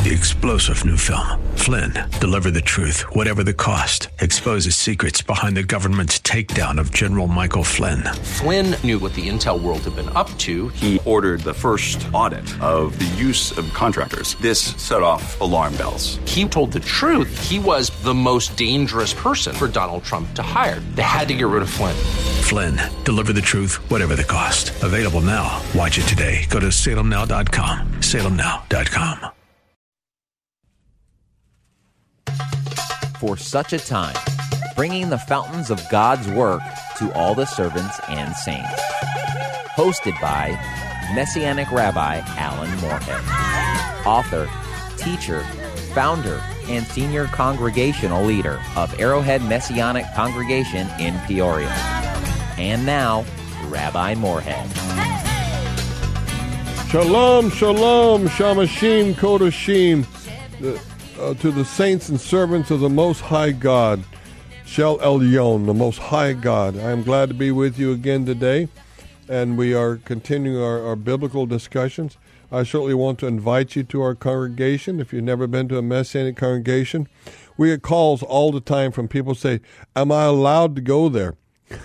The explosive new film, Flynn, deliver the truth, whatever the cost, exposes secrets behind the government's takedown of General Michael Flynn. Flynn knew what the intel world had been up to. He ordered the first audit of the use of contractors. This set off alarm bells. He told the truth. He was the most dangerous person for Donald Trump to hire. They had to get rid of Flynn. Flynn, deliver the truth, whatever the cost. Available now. Watch it today. Go to salemnow.com. salemnow.com. For such a time, bringing the fountains of God's work to all the servants and saints. Hosted by Messianic Rabbi Alan Moorhead, author, teacher, founder, and senior congregational leader of Arrowhead Messianic Congregation in Peoria. And now, Rabbi Moorhead. Shalom, shalom, shamashim, kodashim, to the saints and servants of the Most High God, Shel Elyon, the Most High God. I am glad to be with you again today, and we are continuing our biblical discussions. I certainly want to invite you to our congregation. If you've never been to a Messianic congregation, we get calls all the time from people say, am I allowed to go there?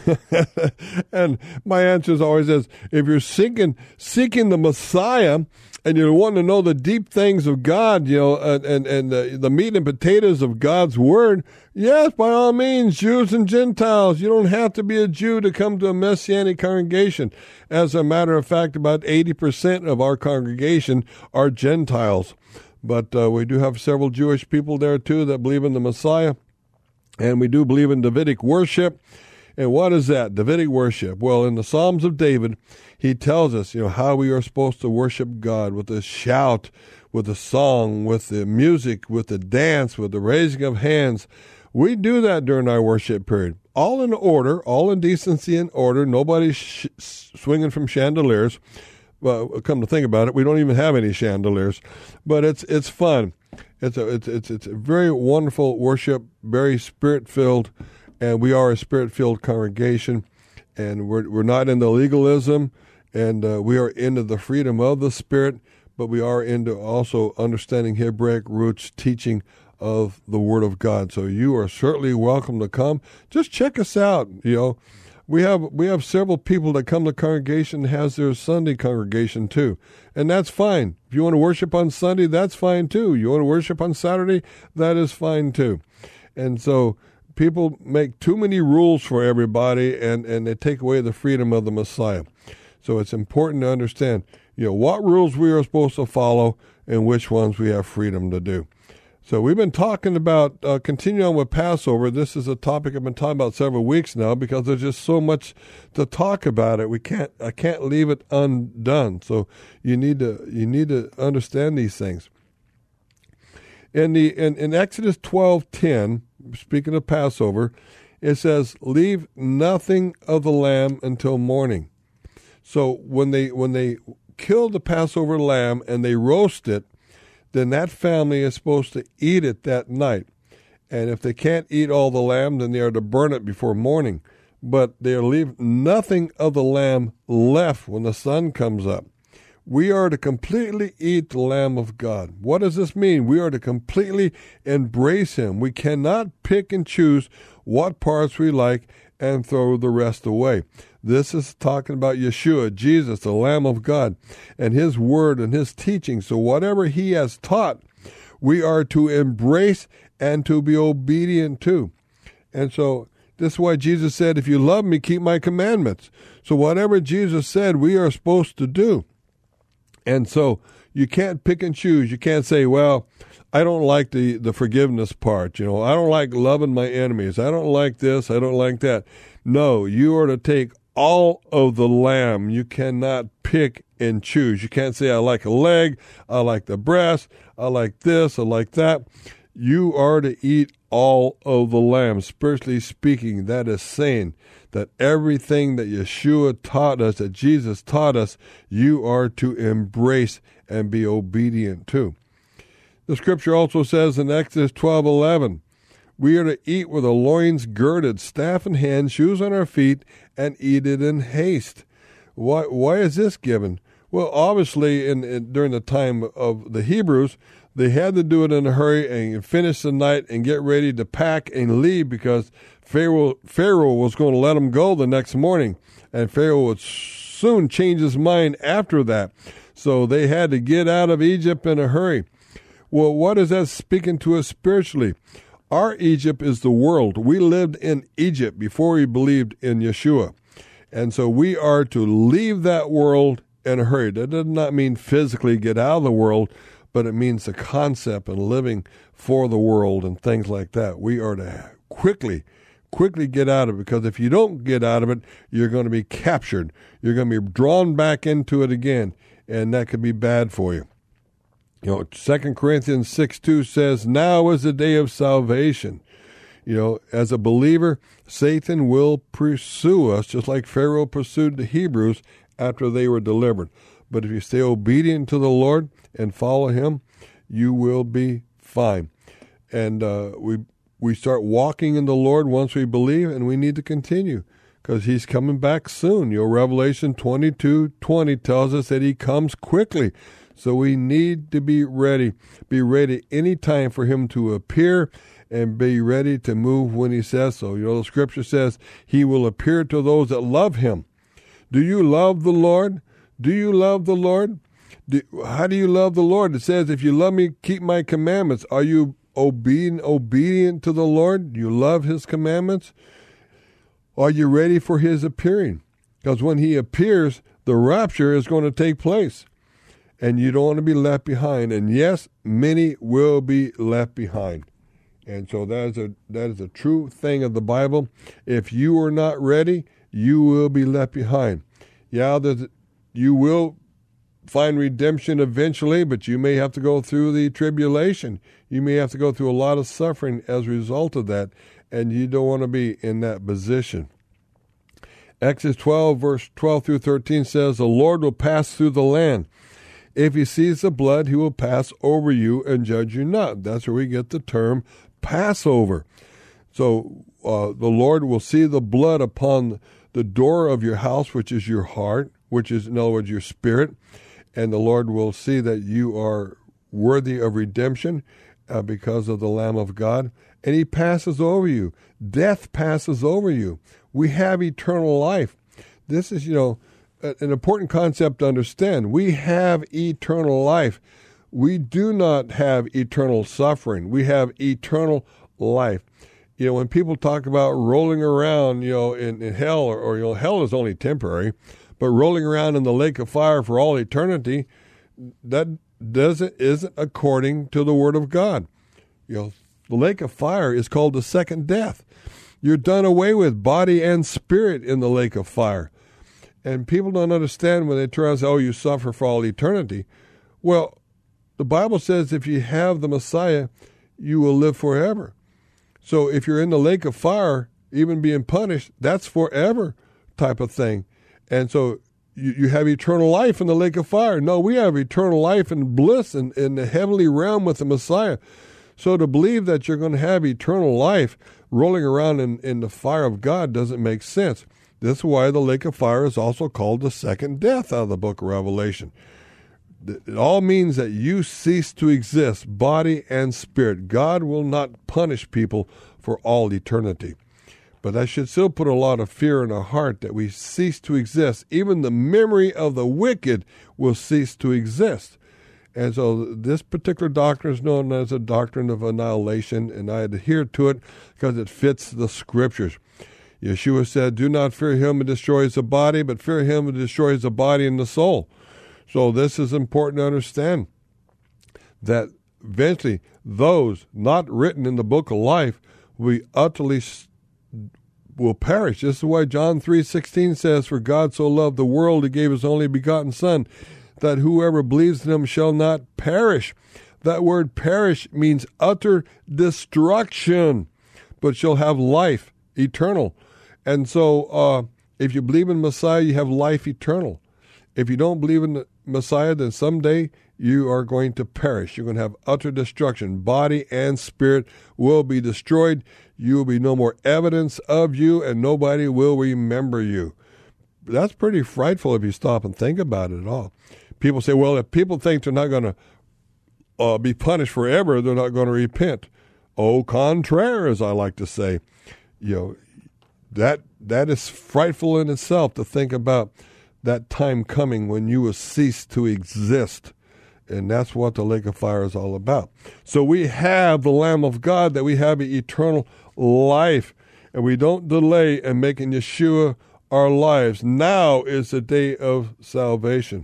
And my answer is always this: if you're seeking the Messiah and you're wanting to know the deep things of God, and the meat and potatoes of God's Word, yes, by all means, Jews and Gentiles. You don't have to be a Jew to come to a Messianic congregation. As a matter of fact, about 80% of our congregation are Gentiles. But we do have several Jewish people there, too, that believe in the Messiah. And we do believe in Davidic worship. And what is that? Davidic worship. Well, in the Psalms of David, he tells us, how we are supposed to worship God with a shout, with a song, with the music, with the dance, with the raising of hands. We do that during our worship period. All in order, all in decency and order. Nobody swinging from chandeliers. Well, come to think about it, we don't even have any chandeliers. But it's fun. It's a very wonderful worship, very spirit-filled. And we are a spirit-filled congregation, and we're not into legalism, and we are into the freedom of the Spirit, but we are into also understanding Hebraic roots, teaching of the Word of God. So you are certainly welcome to come. Just check us out. We have several people that come to the congregation that has their Sunday congregation too, and that's fine. If you want to worship on Sunday, that's fine too. You want to worship on Saturday, that is fine too. And so people make too many rules for everybody, and they take away the freedom of the Messiah. So it's important to understand, what rules we are supposed to follow and which ones we have freedom to do. So we've been talking about, continuing on with Passover. This is a topic I've been talking about several weeks now because there's just so much to talk about it. I can't leave it undone. So you need to understand these things. In Exodus 12:10, speaking of Passover, it says, leave nothing of the lamb until morning. So when they kill the Passover lamb and they roast it, then that family is supposed to eat it that night. And if they can't eat all the lamb, then they are to burn it before morning. But they are leave nothing of the lamb left when the sun comes up. We are to completely eat the Lamb of God. What does this mean? We are to completely embrace him. We cannot pick and choose what parts we like and throw the rest away. This is talking about Yeshua, Jesus, the Lamb of God, and his word and his teaching. So whatever he has taught, we are to embrace and to be obedient to. And so this is why Jesus said, if you love me, keep my commandments. So whatever Jesus said, we are supposed to do. And so you can't pick and choose. You can't say, well, I don't like the forgiveness part. I don't like loving my enemies. I don't like this. I don't like that. No, you are to take all of the lamb. You cannot pick and choose. You can't say, I like a leg. I like the breast. I like this. I like that. You are to eat all of the lamb. Spiritually speaking, that is saying that everything that Yeshua taught us, that Jesus taught us, you are to embrace and be obedient to. The scripture also says in Exodus 12:11, we are to eat with the loins girded, staff in hand, shoes on our feet, and eat it in haste. Why is this given? Well, obviously, during the time of the Hebrews, they had to do it in a hurry and finish the night and get ready to pack and leave because Pharaoh was going to let them go the next morning. And Pharaoh would soon change his mind after that. So they had to get out of Egypt in a hurry. Well, what is that speaking to us spiritually? Our Egypt is the world. We lived in Egypt before we believed in Yeshua. And so we are to leave that world in a hurry. That does not mean physically get out of the world, but it means the concept and living for the world and things like that. We are to quickly get out of it, because if you don't get out of it, you're going to be captured. You're going to be drawn back into it again, and that could be bad for you. 2 Corinthians 6:2 says, now is the day of salvation. As a believer, Satan will pursue us just like Pharaoh pursued the Hebrews after they were delivered. But if you stay obedient to the Lord and follow him, you will be fine. And we start walking in the Lord once we believe, and we need to continue because he's coming back soon. Revelation 22:20 tells us that he comes quickly. So we need to be ready. Be ready any time for him to appear and be ready to move when he says so. The scripture says he will appear to those that love him. Do you love the Lord? Do you love the Lord? How do you love the Lord? It says, if you love me, keep my commandments. Are you obedient to the Lord? Do you love his commandments? Are you ready for his appearing? Because when he appears, the rapture is going to take place. And you don't want to be left behind. And yes, many will be left behind. And so that is a true thing of the Bible. If you are not ready, you will be left behind. Yeah, you will find redemption eventually, but you may have to go through the tribulation. You may have to go through a lot of suffering as a result of that, and you don't want to be in that position. Exodus 12, verse 12 through 13 says, the Lord will pass through the land. If he sees the blood, he will pass over you and judge you not. That's where we get the term Passover. So the Lord will see the blood upon the door of your house, which is your heart, which is, in other words, your spirit. And the Lord will see that you are worthy of redemption because of the Lamb of God. And he passes over you. Death passes over you. We have eternal life. This is, an important concept to understand. We have eternal life. We do not have eternal suffering. We have eternal life. When people talk about rolling around, in hell, or hell is only temporary, but rolling around in the lake of fire for all eternity, that isn't according to the Word of God. The lake of fire is called the second death. You're done away with body and spirit in the lake of fire. And people don't understand when they try to say, you suffer for all eternity. Well, the Bible says if you have the Messiah, you will live forever. So if you're in the lake of fire, even being punished, that's forever type of thing. And so you have eternal life in the lake of fire. No, we have eternal life and bliss in the heavenly realm with the Messiah. So to believe that you're going to have eternal life rolling around in the fire of God doesn't make sense. This is why the lake of fire is also called the second death out of the book of Revelation. It all means that you cease to exist, body and spirit. God will not punish people for all eternity. But that should still put a lot of fear in our heart that we cease to exist. Even the memory of the wicked will cease to exist. And so this particular doctrine is known as a doctrine of annihilation, and I adhere to it because it fits the scriptures. Yeshua said, do not fear him who destroys the body, but fear him who destroys the body and the soul. So this is important to understand, that eventually those not written in the book of life will perish. This is why John 3:16 says, for God so loved the world, he gave his only begotten Son, that whoever believes in him shall not perish. That word perish means utter destruction, but shall have life eternal. And so if you believe in Messiah, you have life eternal. If you don't believe in the Messiah, then someday you are going to perish. You're going to have utter destruction. Body and spirit will be destroyed. You will be no more evidence of you, and nobody will remember you. That's pretty frightful if you stop and think about it at all. People say, well, if people think they're not going to be punished forever. They're not going to repent. Au contraire, as I like to say. That is frightful in itself to think about that time coming when you will cease to exist. And that's what the lake of fire is all about. So we have the Lamb of God, that we have eternal life. And we don't delay in making Yeshua our lives. Now is the day of salvation,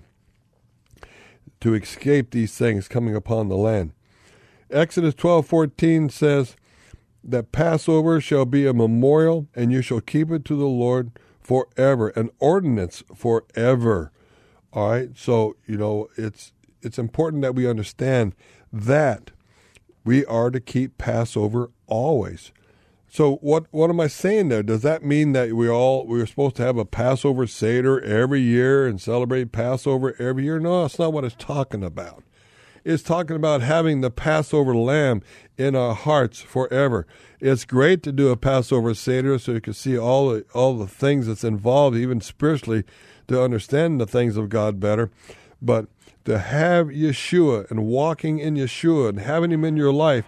to escape these things coming upon the land. Exodus 12:14 says that Passover shall be a memorial, and you shall keep it to the Lord forever, an ordinance forever. All right, so it's important that we understand that we are to keep Passover always. So what am I saying there? Does that mean that we're supposed to have a Passover Seder every year and celebrate Passover every year? No, that's not what it's talking about. It's talking about having the Passover lamb in our hearts forever. It's great to do a Passover Seder so you can see all the things that's involved, even spiritually, to understand the things of God better. But to have Yeshua and walking in Yeshua and having him in your life,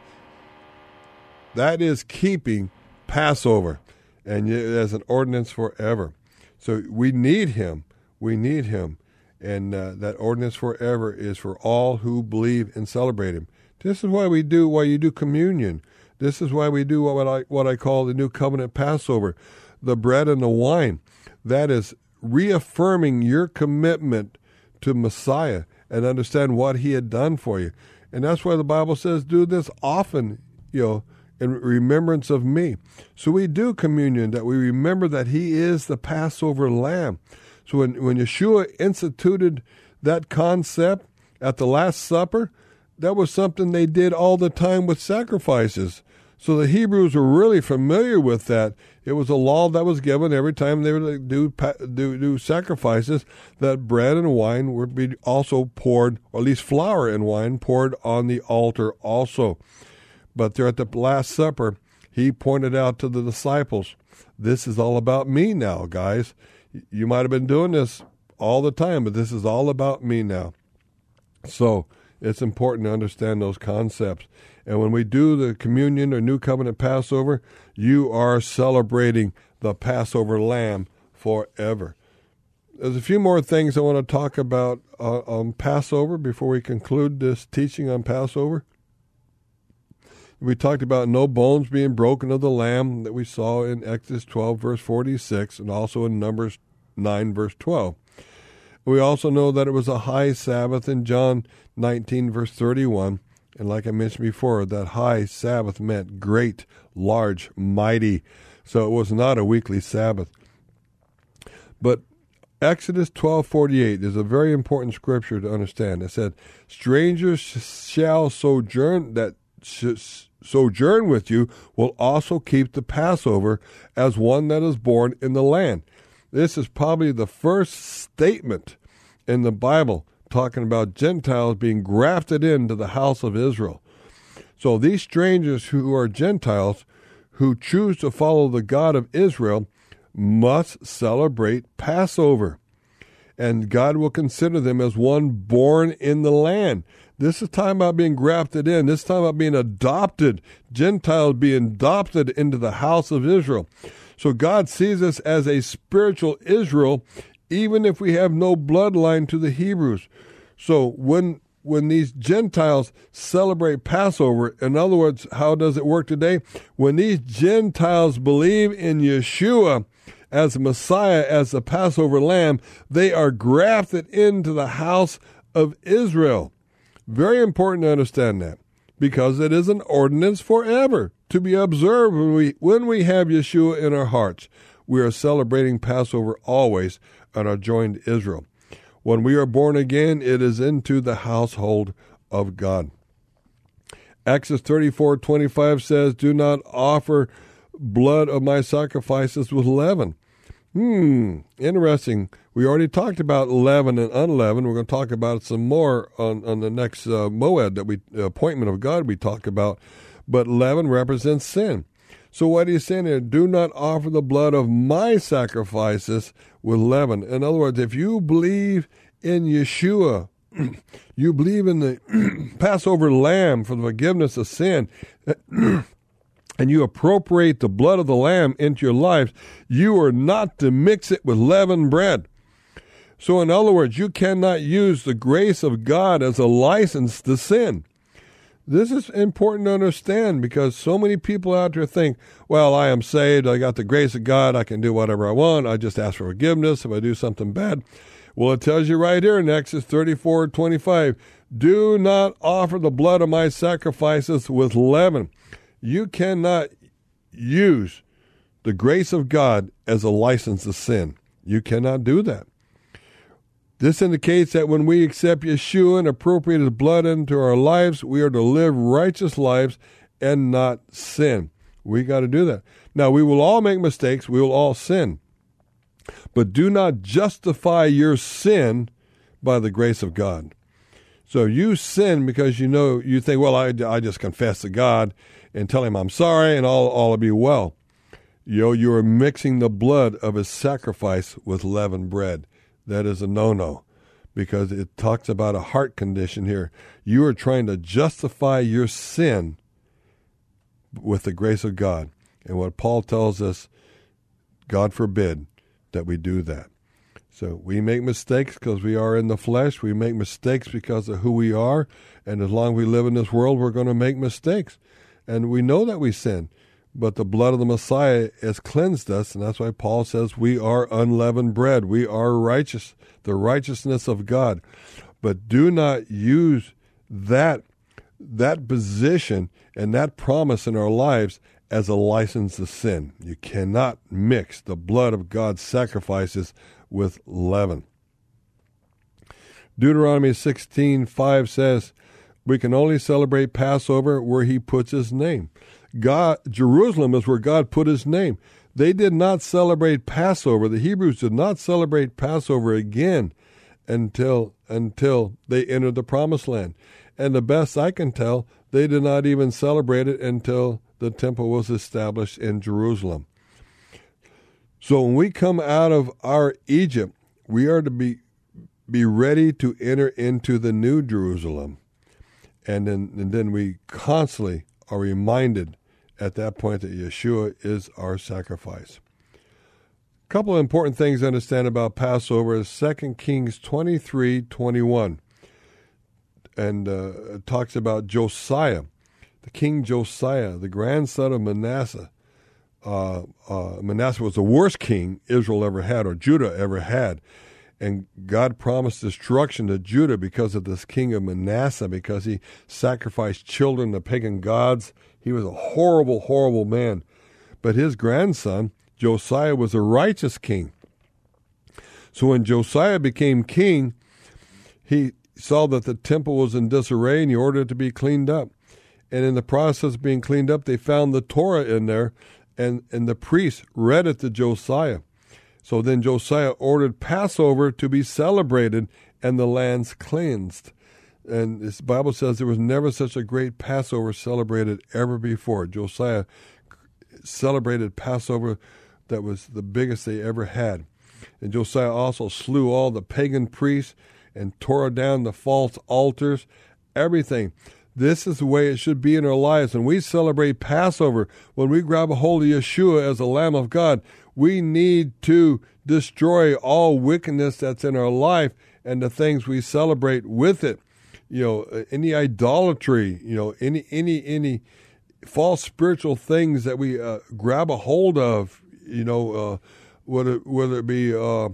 that is keeping Passover, and as an ordinance forever. So we need him. We need him. And that ordinance forever is for all who believe and celebrate him. This is why you do communion. This is why we do what I call the New Covenant Passover, the bread and the wine. That is reaffirming your commitment to Messiah and understand what he had done for you. And that's why the Bible says, do this often, in remembrance of me. So we do communion, that we remember that he is the Passover lamb. So when Yeshua instituted that concept at the Last Supper, that was something they did all the time with sacrifices. So the Hebrews were really familiar with that. It was a law that was given every time they would do sacrifices, that bread and wine would be also poured, or at least flour and wine poured on the altar also. But there at the Last Supper, he pointed out to the disciples, this is all about me now, guys. You might have been doing this all the time, but this is all about me now. So it's important to understand those concepts. And when we do the communion or New Covenant Passover, you are celebrating the Passover lamb forever. There's a few more things I want to talk about on Passover before we conclude this teaching on Passover. We talked about no bones being broken of the lamb that we saw in Exodus 12, verse 46, and also in Numbers 9, verse 12. We also know that it was a high Sabbath in John 19, verse 31. And like I mentioned before, that high Sabbath meant great, large, mighty. So it was not a weekly Sabbath. But Exodus 12:48 is a very important scripture to understand. It said, strangers shall sojourn with you will also keep the Passover as one that is born in the land. This is probably the first statement in the Bible talking about Gentiles being grafted into the house of Israel. So these strangers who are Gentiles, who choose to follow the God of Israel, must celebrate Passover. And God will consider them as one born in the land. This is time about being grafted in. This is time about being adopted. Gentiles being adopted into the house of Israel. So God sees us as a spiritual Israel, even if we have no bloodline to the Hebrews. So when these Gentiles celebrate Passover, in other words, how does it work today? When these Gentiles believe in Yeshua as Messiah, as the Passover lamb, they are grafted into the house of Israel. Very important to understand that, because it is an ordinance forever to be observed when we have Yeshua in our hearts. We are celebrating Passover always and are joined to Israel. When we are born again, it is into the household of God. Exodus 34:25 says, do not offer blood of my sacrifices with leaven. Interesting. We already talked about leaven and unleavened. We're going to talk about it some more on the next moed, appointment of God we talk about. But leaven represents sin. So what he's saying here, do not offer the blood of my sacrifices with leaven. In other words, if you believe in Yeshua you believe in the Passover lamb for the forgiveness of sin, and you appropriate the blood of the lamb into your lives, you are not to mix it with leavened bread. So in other words, you cannot use the grace of God as a license to sin. This is important to understand because so many people out there think, well, I am saved, I got the grace of God, I can do whatever I want, I just ask for forgiveness if I do something bad. Well, it tells you right here in Exodus 34:25, do not offer the blood of my sacrifices with leaven. You cannot use the grace of God as a license to sin. You cannot do that. This indicates that when we accept Yeshua and appropriate his blood into our lives, we are to live righteous lives and not sin. We got to do that. Now, we will all make mistakes. We will all sin. But do not justify your sin by the grace of God. So you sin because you think, well, I just confess to God and tell him I'm sorry and all will be well. You are mixing the blood of his sacrifice with leavened bread. That is a no-no because it talks about a heart condition here. You are trying to justify your sin with the grace of God. And what Paul tells us, God forbid that we do that. So we make mistakes because we are in the flesh. We make mistakes because of who we are. And as long as we live in this world, we're going to make mistakes. And we know that we sin. But the blood of the Messiah has cleansed us, and that's why Paul says we are unleavened bread. We are righteous, the righteousness of God. But do not use that position and that promise in our lives as a license to sin. You cannot mix the blood of God's sacrifices with leaven. Deuteronomy 16:5 says, we can only celebrate Passover where he puts his name. Jerusalem is where God put his name. They did not celebrate Passover. The Hebrews did not celebrate Passover again until they entered the Promised Land. And the best I can tell, they did not even celebrate it until the temple was established in Jerusalem. So when we come out of our Egypt, we are to be ready to enter into the new Jerusalem. And then we constantly are reminded at that point that Yeshua is our sacrifice. A couple of important things to understand about Passover is 2 Kings 23:21. And it talks about Josiah, the King Josiah, the grandson of Manasseh. Manasseh was the worst king Israel ever had, or Judah ever had. And God promised destruction to Judah because of this king of Manasseh, because he sacrificed children to pagan gods. He was a horrible, horrible man. But his grandson, Josiah, was a righteous king. So when Josiah became king, he saw that the temple was in disarray, and he ordered it to be cleaned up. And in the process of being cleaned up, they found the Torah in there, and the priests read it to Josiah. So then Josiah ordered Passover to be celebrated and the lands cleansed. And this Bible says there was never such a great Passover celebrated ever before. Josiah celebrated Passover that was the biggest they ever had. And Josiah also slew all the pagan priests and tore down the false altars, everything. This is the way it should be in our lives. When we celebrate Passover, when we grab a hold of Yeshua as the Lamb of God, we need to destroy all wickedness that's in our life and the things we celebrate with it. Any idolatry, any false spiritual things that we grab a hold of, whether it be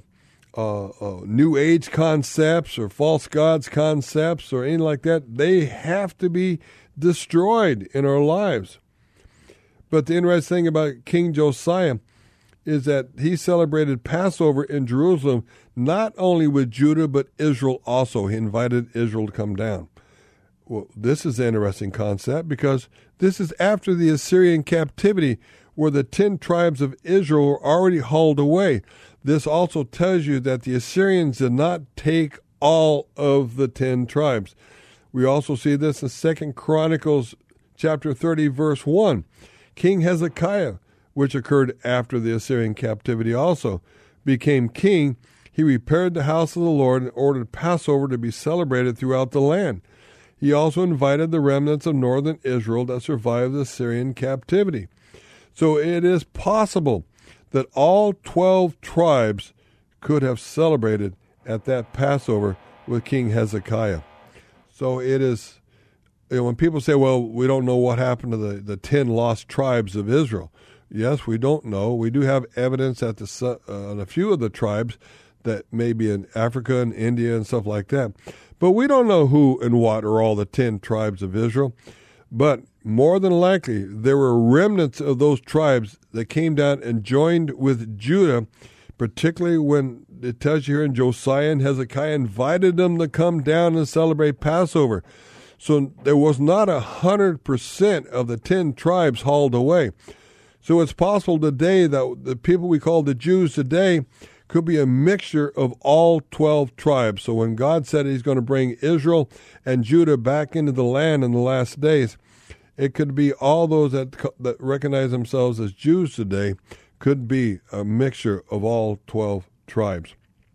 New Age concepts or false gods concepts or anything like that, they have to be destroyed in our lives. But the interesting thing about King Josiah is that he celebrated Passover in Jerusalem, not only with Judah, but Israel also. He invited Israel to come down. Well, this is an interesting concept because this is after the Assyrian captivity where the 10 tribes of Israel were already hauled away. This also tells you that the Assyrians did not take all of the 10 tribes. We also see this in 2 Chronicles chapter 30, verse 1. King Hezekiah, which occurred after the Assyrian captivity also, became king. He repaired the house of the Lord and ordered Passover to be celebrated throughout the land. He also invited the remnants of northern Israel that survived the Syrian captivity. So it is possible that all 12 tribes could have celebrated at that Passover with King Hezekiah. So it is, when people say, well, we don't know what happened to the 10 lost tribes of Israel. Yes, we don't know. We do have evidence that on a few of the tribes that may be in Africa and India and stuff like that. But we don't know who and what are all the 10 tribes of Israel. But more than likely, there were remnants of those tribes that came down and joined with Judah, particularly when it tells you here in Josiah and Hezekiah invited them to come down and celebrate Passover. So there was not 100% of the 10 tribes hauled away. So it's possible today that the people we call the Jews today could be a mixture of all 12 tribes. So when God said he's going to bring Israel and Judah back into the land in the last days, it could be all those that recognize themselves as Jews today could be a mixture of all 12 tribes.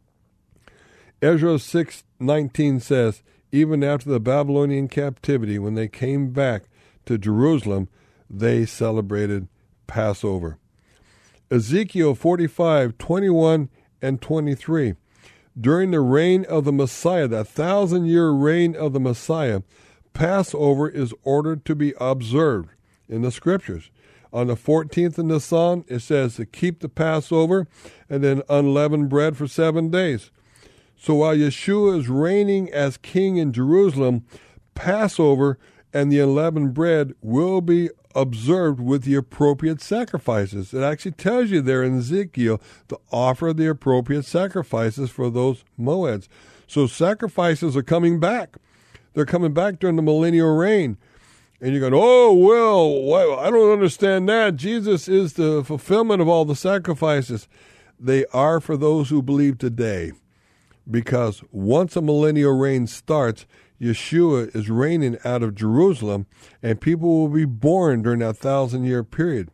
Ezra 6:19 says, even after the Babylonian captivity, when they came back to Jerusalem, they celebrated Passover. Ezekiel 45:21 and 23. During the reign of the Messiah, that 1,000-year reign of the Messiah, Passover is ordered to be observed in the Scriptures. On the 14th of Nisan, it says to keep the Passover and then unleavened bread for 7 days. So while Yeshua is reigning as king in Jerusalem, Passover and the unleavened bread will be observed with the appropriate sacrifices. It actually tells you there in Ezekiel to offer the appropriate sacrifices for those moeds. So sacrifices are coming back. They're coming back during the millennial reign. And you're going, oh, well, I don't understand that. Jesus is the fulfillment of all the sacrifices. They are for those who believe today. Because once a millennial reign starts, Yeshua is reigning out of Jerusalem, and people will be born during that 1,000-year period.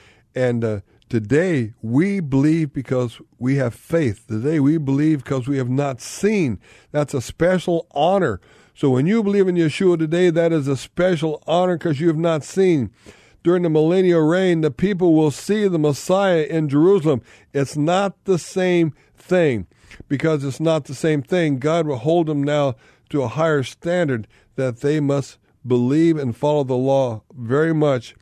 And today, we believe because we have faith. Today, we believe because we have not seen. That's a special honor. So when you believe in Yeshua today, that is a special honor because you have not seen. During the millennial reign, the people will see the Messiah in Jerusalem. It's not the same thing. Because it's not the same thing, God will hold them now to a higher standard that they must believe and follow the law very much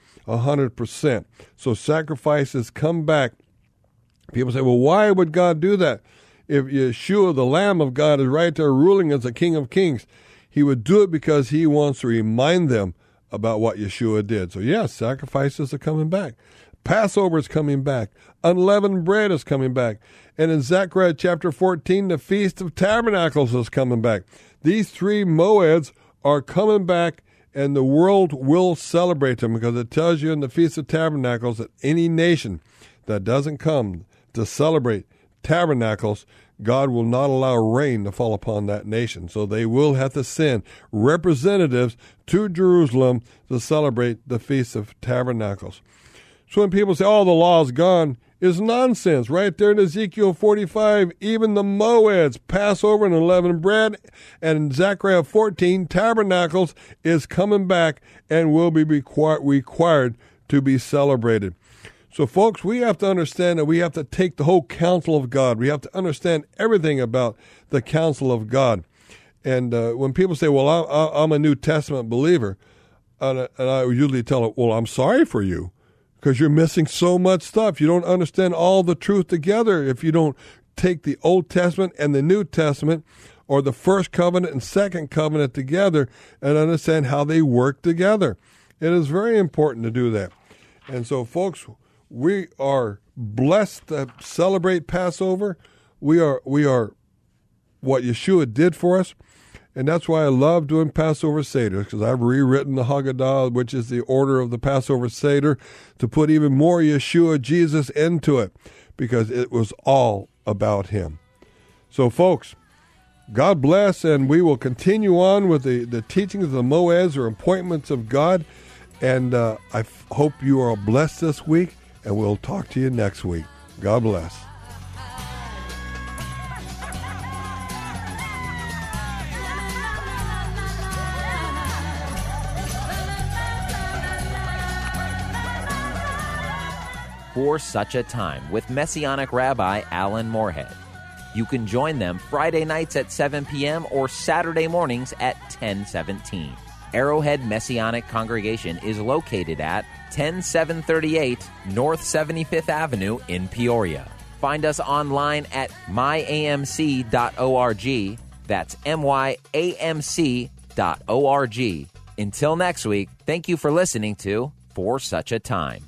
100%. So sacrifices come back. People say, well, why would God do that? If Yeshua, the Lamb of God, is right there ruling as the King of Kings, he would do it because he wants to remind them about what Yeshua did. So yes, sacrifices are coming back. Passover is coming back. Unleavened bread is coming back. And in Zechariah chapter 14, the Feast of Tabernacles is coming back. These 3 moeds are coming back, and the world will celebrate them because it tells you in the Feast of Tabernacles that any nation that doesn't come to celebrate tabernacles, God will not allow rain to fall upon that nation. So they will have to send representatives to Jerusalem to celebrate the Feast of Tabernacles. So when people say, oh, the law is gone, it's nonsense. Right there in Ezekiel 45, even the moeds, Passover and unleavened bread, and in Zechariah 14, tabernacles is coming back and will be required to be celebrated. So, folks, we have to understand that we have to take the whole counsel of God. We have to understand everything about the counsel of God. And when people say, well, I'm a New Testament believer, and I usually tell them, well, I'm sorry for you. Because you're missing so much stuff. You don't understand all the truth together if you don't take the Old Testament and the New Testament or the first covenant and second covenant together and understand how they work together. It is very important to do that. And so, folks, we are blessed to celebrate Passover. We are what Yeshua did for us. And that's why I love doing Passover Seder, because I've rewritten the Haggadah, which is the order of the Passover Seder, to put even more Yeshua, Jesus, into it, because it was all about him. So, folks, God bless, and we will continue on with the teachings of the moeds, or appointments of God. And I hope you are blessed this week, and we'll talk to you next week. God bless. For Such a Time with Messianic Rabbi Alan Moorhead. You can join them Friday nights at 7 p.m. or Saturday mornings at 10:17. Arrowhead Messianic Congregation is located at 10738 North 75th Avenue in Peoria. Find us online at myamc.org. That's myamc.org. Until next week, thank you for listening to For Such a Time.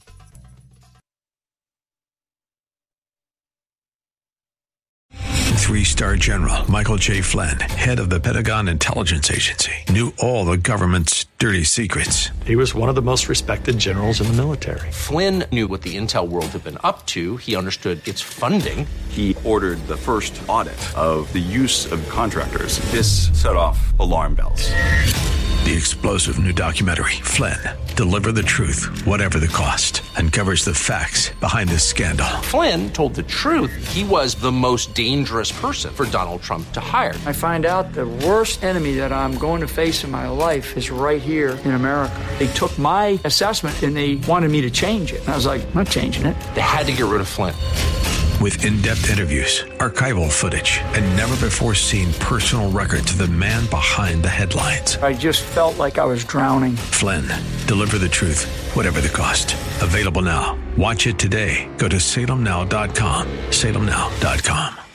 Three-star General Michael J. Flynn, head of the Pentagon Intelligence Agency, knew all the government's dirty secrets. He was one of the most respected generals in the military. Flynn knew what the intel world had been up to. He understood its funding. He ordered the first audit of the use of contractors. This set off alarm bells. The explosive new documentary, Flynn, Deliver the Truth, Whatever the Cost, uncovers the facts behind this scandal. Flynn told the truth. He was the most dangerous person for Donald Trump to hire. I find out the worst enemy that I'm going to face in my life is right here in America. They took my assessment and they wanted me to change it. And I was like, I'm not changing it. They had to get rid of Flynn. With in-depth interviews, archival footage, and never-before-seen personal records of the man behind the headlines. I just felt like I was drowning. Flynn, Deliver the Truth, Whatever the Cost. Available now. Watch it today. Go to salemnow.com. salemnow.com.